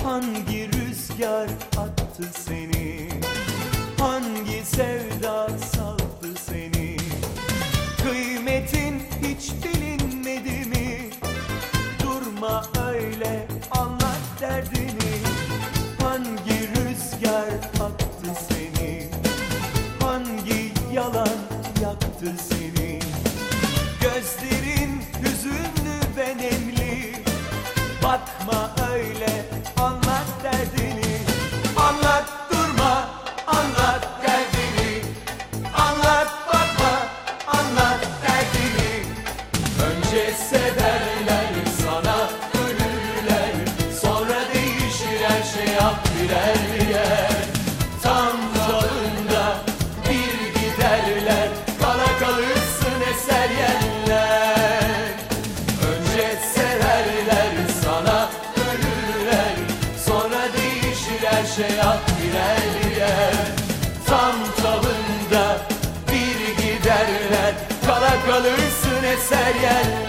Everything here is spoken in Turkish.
Hangi rüzgar attı seni? Hangi sevda saldı seni? Kıymetin hiç bilinmedi mi? Durma öyle, anlat derdini. Hangi rüzgar attı seni? Hangi yalan yaktı seni? Gözlerin hüzünlü ve nemli. Bakma öyle, anlat derdini. Anlat, durma, anlat derdini. Anlat, bakma, anlat derdini. Önce severler, sana ölürler. Sonra değişir her şey, hak birer yer. Tam dalında bir giderler, kala kalırsın eser yerler. Önce severler, sana ölürler. Sonra değişir her şey, hak birer yer. Tam tavında bir giderler, kala kalırsın eser yerler.